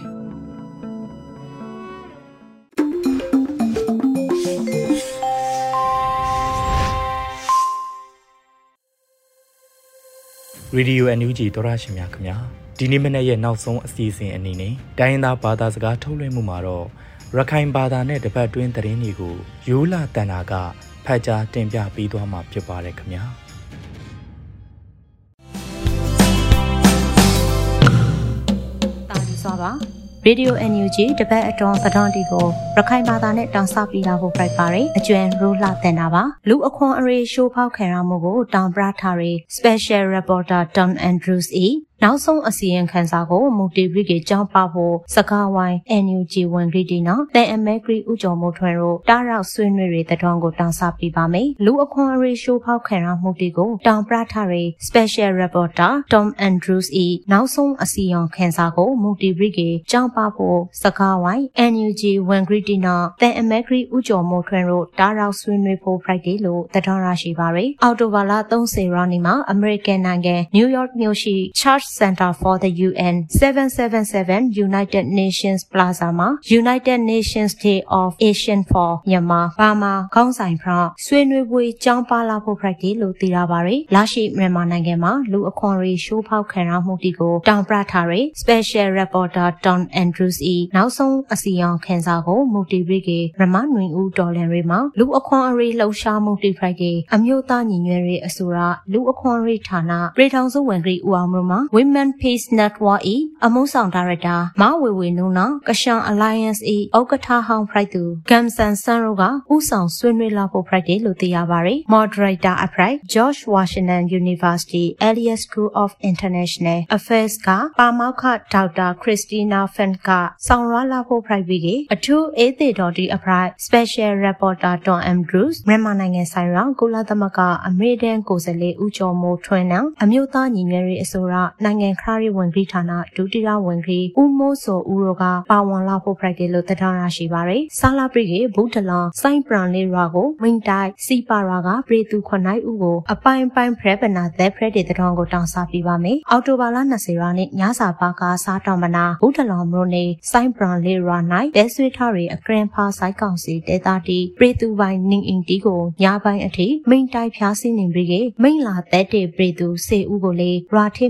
ရေဒီယို NUG သောရရှင်များခင်ဗျာဒီနေ့မနေ့ရဲ့နောက်ဆုံးအစီအစဉ်အနေနဲ့တိုင်းရင်းသားဘာသာစကားထုတ်လွှင့်မှုမှာတော့ရခိုင်ဘာသာနဲ့တပတ်တွင်းသတင်းတွေကိုရိုးလာတန်တာကဖတ်ကြားတင်ပြပေးသွားမှာဖြစ်ပါတယ်ခင်ဗျာတာလီစွာပါရေဒီယို NUG တပတ်အတွန်းသတင်းတွေကိုရခိုင်ဘာသာနဲ့တောင်ဆပြတာဖို့ဖိုက်ပါတယ်အကျွမ်းရိုးလှတင်တာပါလူအခွန်အရေးရှိုးဖောက်ခံရမှုကိုတောင်ပရထားရီ Special Reporter Tom Andrews နောက်ဆုံးအစီရင်ခံစာကိုမူတီဗီကကြောင်းပဖို့စကားဝိုင်း NUG ဝန်ကြီးတီနော်တဲအမဲဂရီဦးကျော်မိုးထွန်းတို့တားရောက်ဆွေးနွေးရေးတဲ့တော်ကိုတောင်းဆပြပါမယ်လူအခွန်အရေးရှိုးဖောက်ခံရမှုတွေကိုတောင်ပရထားရီ Special Reporter Tom Andrews နောက်ဆုံးအစီရင်ခံစာကိုမူတီဗီကကြောင်းပဖို့စကားဝိုင်း NUG ဝန်ကြီးတီနော်တဲအမဲဂရီဦးကျော်မိုးထွန်းတို့တားရောက်ဆွေးနွေးဖို့ Friday လို့တတော်ရရှိပါရယ်အော်တိုဘာလ30ရက်နေ့မှာ American နိုင်ငံ New York မြို့ရှိ Church Center for the UN 777 United Nations Plaza မှာ United Nations Day of Asian for Myanmar ဘာမှာခေါင်းဆိုင်ဖရဆွေးနွေးပွဲကြောင်းပါလာဖို့ Friday လို့သိရပါရယ်လာရှိမြန်မာနိုင်ငံမှာလူအခွန်ရေးရှိုးဖောက်ခံရမှုတီကိုတောင်ပရထားရယ် Special Reporter Tom Andrews နောက်ဆုံးအစီရင်ခံစာကိုမူတီဗီကရမနွင်ဦးဒေါ်လန်ရေးမှာလူအခွန်အရေးလှုပ်ရှားမှုတီ Friday အမျိုးသားညီညွတ်ရေးအစိုးရလူအခွန်ရေးဌာနပြည်ထောင်စုဝန်ကြီးဦးအောင်မျိုးမှာ Women Peace Network အမှုဆောင်ဒါရိုက်တာမဝေဝေနုနာကရှန် Alliance ဥက္ကဋ္ဌဟောင်းဖရိုက်သူဂမ်ဆန်ဆန်ရိုကဥဆောင်ဆွေးနွေးလာဖို့ Friday လို့သိရပါတယ် Moderator အဖရိုက် George Washington University Elliott School of International Affairs ကပါမောက္ခဒေါက်တာ Christina Fenn ကဆောင်ရွက်လာဖို့ Friday ကအထူးအေးသေးတော်ဒီအဖရိုက် Special Reporter Tom Andrews မြန်မာနိုင်ငံဆိုင်ရာကုလသမဂ္ဂအမေရိကန်ကိုယ်စားလှယ်ဦးကျော်မိုးထွန်းနဲ့အမျိုးသားညီညွတ်ရေးအစိုးရနိုင်ငံခရီးဝန်ကြီးဌာနဒုတိယဝန်ကြီးဦးမိုးစောဦးတို့ကပါဝင်လာဖို့ Friday လို့တရားရရှိပါရယ်ဆာလာပရိကေဘူတလန်စိုင်းပရန်လေးရွာကိုမိန်တိုင်စီပါရာကပြည်သူ9ဦးကိုအပိုင်းဖရဲပနာသက်ဖရဲတဲ့တောင်းကိုတောင်းစားပြပါမယ်အော်တိုဘာလ20ရက်နေ့ညစာပါကစားတော်မနာဘူတလန်မြို့နယ်စိုင်းပရန်လေးရွာ၌တဲဆွေထားရီအကရင်ဖာစိုက်ကောင်စီတဲတာတီပြည်သူပိုင်းနင်းအင်တီကိုညပိုင်းအထိမိန်တိုင်ဖျားစင်းနေပြီးမိန်လာသက်တဲ့ပြည်သူ10ဦးကိုလေရွာထဲမှာဖန်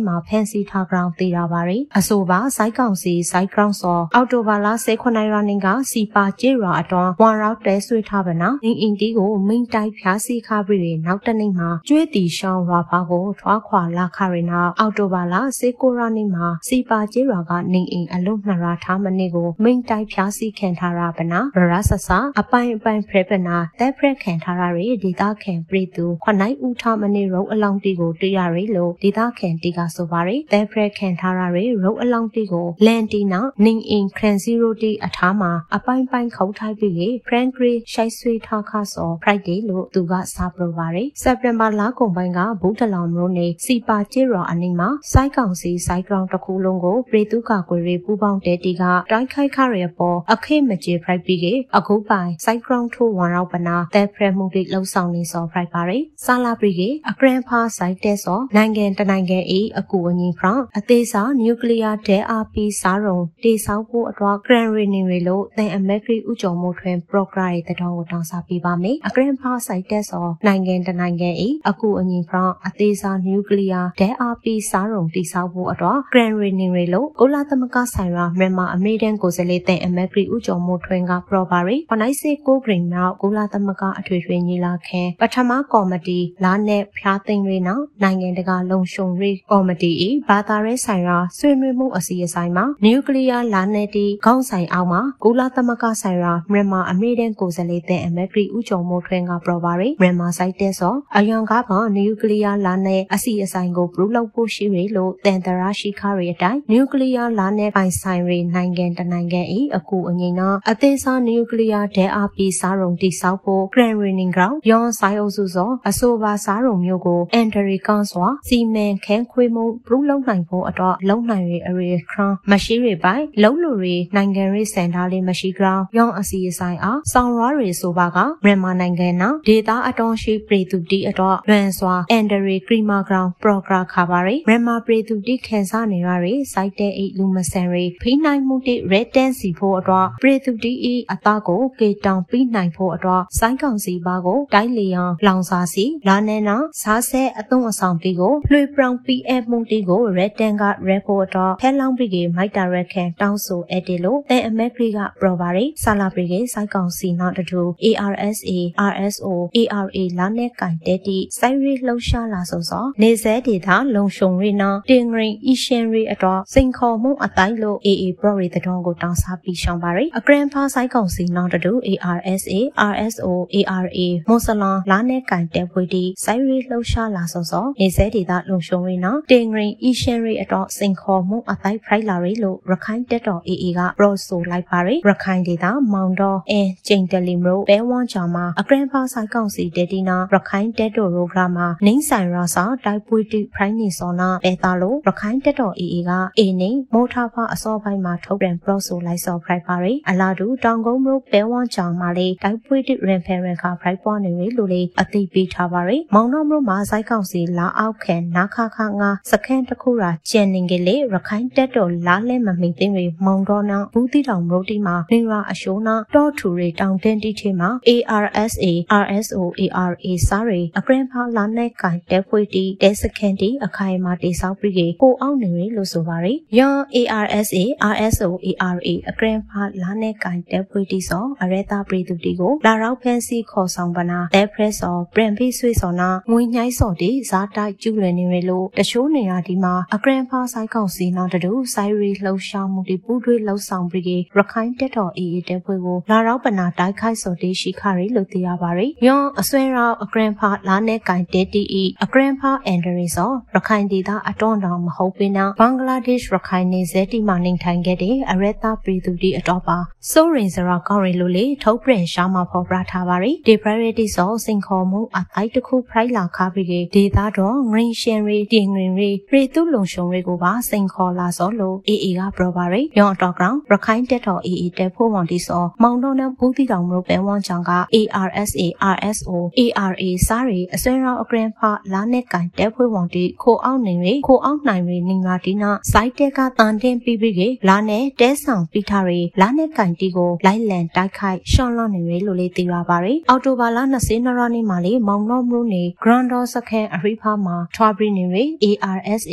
စီထားကြောင်းသိရပါတယ်အဆိုပါစိုက်ကောင်စီစိုက်ကောင်စောအော်တိုဘာလ18ရက်နေ့ကစီပါကျေးရွာအတွင်းဝါရောက်တဲဆွေးထားပနာအင်တီကိုမိန်တိုက်ဖြားစီခါပြီးနောက်တနေ့မှာကျွေးတီရှောင်းရွာဖားကိုထွားခွာလာခရနာအော်တိုဘာလ19ရက်နေ့မှာစီပါကျေးရွာကနေအိမ်အလုံး2ရာထားမနေ့ကိုမိန်တိုက်ဖြားစီခံထားရပနာရဆဆအပိုင်ဖရပနာတဲဖရက်ခံထားရတဲ့ဒေတာခံပြည်သူ9ဦးထားမနေ့ရုပ်အလောင်းတီကိုတွေ့ရရလို့ဒေတာခံတီကဆိုပါရယ်တဲဖရက်ခံထားရတဲ့ရုပ်အလောင်းတီကိုလန်တီနာနင်းအင်ခရန်0တီအထားမှာအပိုင်ခေါက်ထိုက်ပြီးဖရန်ဂရီရှိုက်ဆွေးထားခါစောဖရိုက်ဒေးလို့သူကစာပလိုပါရယ်စက်တင်ဘာလကုန်ပိုင်းကဘူတလောင်မျိုးနေစီပါကျေးရွာအနီးမှာစိုက်ကောင်စီစိုက်ကောင်တစ်ခုလုံးကိုပြည်သူ့ကာကွယ်ရေးပူးပေါင်းတဲတီကတိုက်ခိုက်ခရရပေါ်အခေမကျေဖရိုက်ပြီးအခုပိုင်စိုက်ကောင်ထိုးဝန်ရောက်ပနာတဲဖရမှုတွေလှုပ်ဆောင်နေစောဖရိုက်ပါရယ်ဆာလာပရီကအဂရန်ဖာစိုက်တဲစောနိုင်ငံတနိုင်ငံအကူအညီဖရန်အသေးစားနျူကလ ီးယားဒဲအားပီစားရုံတေဆောက်ဖို့အတွက်ဂရန်ရီနေတွေလို့သင်အမေရိကဥကြုံမှုထွင်ပရိုဂရမ်တဲ့တောင်းကိုတောင်းစားပေးပါမယ်အဂရန်ဖာစိုက်တဲစောနိုင်ငံတနိုင်ငံအကူအညီဖရန်အသေးစားနျူကလ ီးယားဒဲအားပီစားရုံတေဆောက်ဖို့အတွက်ဂရန်ရီနေတွေလို့ကုလသမဂ္ဂဆိုင်ရာမြန်မာအမေရိကန်ကိုယ်စားလှယ်သင်အမေရိကဥကြုံမှုထွင်ကပရိုဂရမ်96ဂရမ်နောက်ကုလသမဂ္ဂအထွေထွေညီလာခံပထမကော်မတီလာနဲ့ဖျားသိမ်းတွေနောက်နိုင်ငံတကာလုံခြုံရေးကော်မတီဘာသာရေးဆိုင်ရာဆွေးနွေးမှုအစီအစဉ်မှာနျူကလ ီးယားလာနဲ့တီခေါင်းဆိုင်အောင်မှာကုလသမဂ္ဂဆိုင်ရာမြန်မာအမေရိကန်ကိုယ်စားလှယ်တဲ့အမေရိကဥကြုံမှုထွင်ကပရိုပါရီမြန်မာစိုက်တဲ့စောအယံကားပေါ်နျူကလ ီးယားလာနဲ့အစီအစဉ်ကိုပြုလုပ်ဖို့ရှိရလို့တန်တရာရှိခရီအတိုင်းနျူကလ ီးယားလာနဲ့ပိုင်ဆိုင်ရီနိုင်ငံတနိုင်ငံအကူအညီနာအသေးစားနျူကလ ီးယားဒဲအားပီစားရုံတိဆောက်ဖို့ Grand Running Ground ယောင်ဆိုင်အုပ်စုစောအဆိုပါစားရုံမျိုးကိုအန်ဒရီကန်စွာစီမံခန်းခွေမှုပြုလုပ်နိုင်ဖို့အတွက်လုံနိုင်ရအရေခရန်မရှိရပိုင်လုံလူရီနိုင်ငံရေးစင်တာလေးမရှိကြောင်းယောင်အစီအဆိုင်အားဆောင်ရွားရီဆိုပါကမြန်မာနိုင်ငံနာဒေတာအတော်ရှိပြည်သူတီအတွက်လွန်စွာအန်ဒရီကရီမာဂရောင်ပရိုဂရမ်ခါပါရီမြန်မာပြည်သူတီခန်းစားနေရရီစိုက်တဲ့အိလူမဆန်ရီဖိနိုင်မှုတိရက်တန်စီဖို့အတွက်ပြည်သူတီအသားကိုကေတောင်ပြီးနိုင်ဖို့အတွက်စိုင်းကောင်စီပါကိုတိုင်းလီယံလောင်စာစီလာနေနာစားဆဲအသွင်အဆောင်တီကိုလွှေပြောင် PF မှုတီကိုရက်တန်ကရက်ဖို့အတွက်ဖဲလောင်းပြီးမိုက်တာရက်ခန်တောင်းဆိုအတေလို့တဲ့အမေရိကပရိုပါရီဆာလာပရီကစိုင်းကောင်စီနောက်တူ ARSA RSO ARA လာနဲ့ကင်တဲတီစိုင်းရီလှုပ်ရှားလာဆိုစောနေစဲဒေတာလုံရှုံရီနာတင်ဂရင်အီရှင်ရီအတွက်စိန်ခေါ်မှုအတိုင်းလို့ AA ပရိုရီတတော်ကိုတောင်းစားပြီးရှောင်းပါရီအဂရန်ဖာစိုင်းကောင်စီနောက်တူ ARSA RSO ARA မောဆလန်လာနဲ့ကင်တဲဖွေတီစိုင်းရီလှုပ်ရှားလာဆိုစောနေစဲဒေတာလုံရှုံရီနာတင်ဂရင်အီရှင်ရီအတွက်စိန်ခေါ်မှုအတိုင်းဖိုက်လာရီလို့ရခိုင်တက်တော် AA ကပရိုဆိုလိုက်ပါရီရခိုင်ဒေတာမောင်တော်ကျိန်တလီမရိုဘဲဝမ်ချာမှာအဂရန်ဖာစိုင်းကောင်စီတေတီနာရခိုင်တက်တော်ရိုဂရာမှာနင်းဆိုင်ရာစာတိုက်ပွေတီဖရိုင်းနီစောနာပဲသားလို့ရခိုင်တက်တော် AA ကအေနေမိုထာဖာအစောပိုင်းမှာထုတ်ပြန်ပရိုဆိုလိုက်စောဖရိုက်ပါရီအလာတူတောင်ကုန်းမရိုဘဲဝမ်ချာမှာလေတိုက်ပွေတီရင်ဖယ်ရန်ခါဖရိုက်ပွားနေရီလို့လေအသိပေးထားပါရီမောင်တော်မရိုမှာစိုင်းကောင်စီလာအောက်ခံနာခခငါစခန်းတစ်ခုရာကျန်နေကလေးရခိုင်တက်တော်လာလဲမမိသိတွေမောင်တော်နာဘူးတီတောင်မရိုတီမှာနေရာအရှိုးနာတောထူရီတောင်တင်းတီထဲမှာ ARSA RSO ARA စားရီအဂရန်ဖာလာနဲ့ကင်တဲဖွေတီတဲစခန်းတီအခိုင်အမာတိဆောက်ပြီးကိုအောင်နေရီလို့ဆိုပါရီယော ARSA RSO ARA အဂရန်ဖာလာနဲ့ကင်တဲဖွေတီစောအရဲတာပြည်သူတီကိုလာရောက်ဖန်စီခေါ်ဆောင်ပနာတဲဖရက်စောပရန်ဖိဆွေစောနာငွေညှိုင်းစောတီဇာတိုက်ကျူးလွယ်နေရီလို့တချို့နေရာဒီမှာအဂရန်ဖာဆိုင်ကောင်စီနောက်တူစိုင်းရီလှုပ်ရှားမှုတီပူးတွေလှုပ်ဆောင်ပြီးရခိုင်တက်တော် AA တဲဖွေကိုလာရောက်ပနာတိုက်ခိုက်စောတီရှိခရီလို့သိရပါရီယောအဆွဲရောက်အဂရန်ဖာလာနဲ့ကင်တဲတီအဂရန်ဖာအန်ဒရီစောရခိုင်ဒေသအတော်တော်မဟုတ်ပေနာဘင်္ဂလားဒေ့ရှ်ရခိုင်နေဇက်တီမှာနေထိုင်ခဲ့တဲ့အရတာပြည်သူတီအတော်ပါစိုးရင်စရာကောင်းရီလို့လေထုတ်ပြန်ရှာမှာဖော်ပြထားပါရီဒီပရိုရီတီစောစင်ခေါ်မှုအတိုင်းတစ်ခုဖရိုက်လာခါပြီးဒေသတော်ငရင်ရှင်ရီတင်ငရင်ရီပြည်သူလုံရှုံတွေကိုပါစင်ခေါ်လာစောလို့ AA ကပရိုပါရီယောအတော်ကောင်ရခိုင်တက်တော် AA တဲဖို့ဝန်တီစောမောင်တော်နဲ့ဘူးတီတောင်မျိုးပဲဝမ်ချောင်းက ARSA RSO ARA စားရီအစွဲရောက်အဂရန်ဖာလာနဲ့ကင်တဲဖွေးဝန်တီခိုအောင်နိုင်ရီခိုအောင်နိုင်ရီနေမာတီနာစိုက်တက်ကတန်တင်ပြီးလာနဲ့တဲဆောင်ပိထားရီလာနဲ့ကင်တီကိုလိုက်လံတိုက်ခိုက်ရှောင်းလောင်းနေရီလို့လေသိရပါရီအော်တိုဘာလ22ရက်နေ့မှာလေမောင်တော်မျိုးနေဂရန်ဒေါ်စခန်အရိဖာမှာထွားပြီးနေရီ ARSA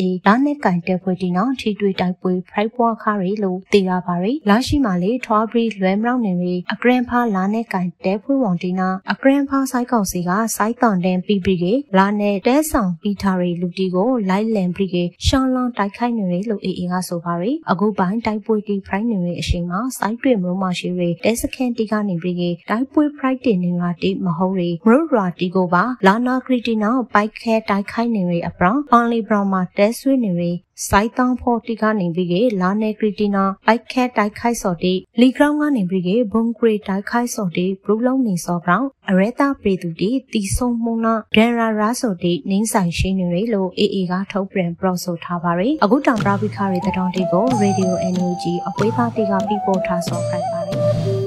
USA လာနဲ့ကန်တဲ့ဖွဲ့တီနော်ထီတွေ့တိုက်ပွဲဖိုက်ပွားခါရီလို့သိရပါရီလာရှိမှလေထွားဘရီလွဲမလောက်နေရီအဂရန်ဖာလာနဲ့ကန်တဲ့ဖွဲ့ဝန်တီနာအဂရန်ဖာဆိုင်ကောင်စီကစိုက်တန်တန်ပြီးပြီးကလာနဲ့တဲဆောင်ပြီးထားရီလူတီကိုလိုက်လန်ပြီးကရှောင်းလောင်းတိုက်ခိုက်နေရီလို့အေကဆိုပါရီအခုပိုင်းတိုက်ပွဲတီဖိုက်နေရီအရှိန်မှာစိုက်တွေ့မလို့မရှိရီတဲစကန်တီကနေပြီးကတိုက်ပွဲဖိုက်တင်နေရာတီမဟုတ်ရီမရုရာတီကိုပါလာနာခရီတီနာပိုက်ခဲတိုက်ခိုက်နေရီအပရောင်အွန်လီဘရောင်မှာတဲဆွေးနေရီစိုက်တောင်းဖို့တီကနေပြီးကလာနေခရီတီနာပိုက်ခဲတိုက်ခိုက်စော်တီလီဂရောင်းကနေပြီးကဘုံဂရီတိုက်ခိုက်စော်တီဘရုလုံးနေစော်ပြောင်းအရဲတာပရီတူတီတီဆုံမှုနာဒန်ရာရာစော်တီနင်းဆိုင်ရှိနေရီလို့အေကထုတ်ပြန်ပရော့ဆိုထားပါရီအခုတောင်ပရာဘီခါရီတတော်တီကိုရေဒီယို NUG အပွေးပါတီကပြီးပို့ထားစော်ခိုက်ပါရီ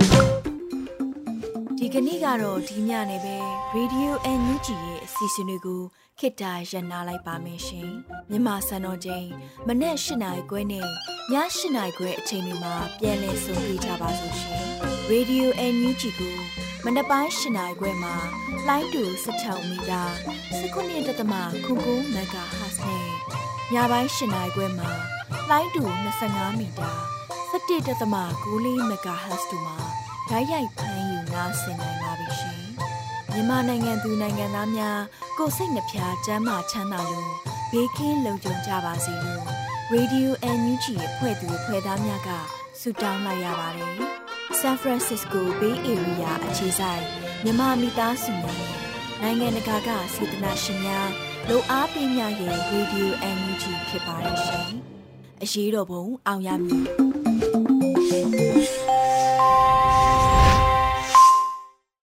ဒီကနေ့ကတော့ဒီညနေပဲ Radio NUG ရဲ့အစီအစဉ်လေးကိုခေတ္တရနာလိုက်ပါမယ်ရှင်မြန်မာစံတော်ချိန်မနေ့၈နာရီခွဲနဲ့ည၈နာရီခွဲအချိန်တွေမှာပြန်လည်ဆုံတွေ့ကြပါလို့ရှင် Radio NUG ကိုမနေ့ပိုင်း၈နာရီခွဲမှာလိုင်းတူ16မီတာ19.9 MHz နဲ့ညပိုင်း၈နာရီခွဲမှာလိုင်းတူ25မီတာ17.9 MHz တို့မှာဓာတ်ရိုက်ဖမ်းယူနားဆင်နိုင်ပါပြီရှင်မြန်မာနိုင်ငံသူနိုင်ငံသားများကိုယ်စိတ်နှပြချမ်းသာချမ်းသာလို့ဘေးကင်းလုံခြုံကြပါစေလို့ Radio NUG ရဲ့ဖွဲ့သူဖွဲ့သားများကဆုတောင်းလိုက်ရပါတယ်။ San Francisco Bay Area အခြေစိုက်မြန်မာမိသားစုများနဲ့နိုင်ငံတကာကစေတနာရှင်များလိုအားပေးများရဲ့ Radio NUG ဖြစ်ပါတယ်ရှင်။အရေးတော်ပုံအောင်ရမည်။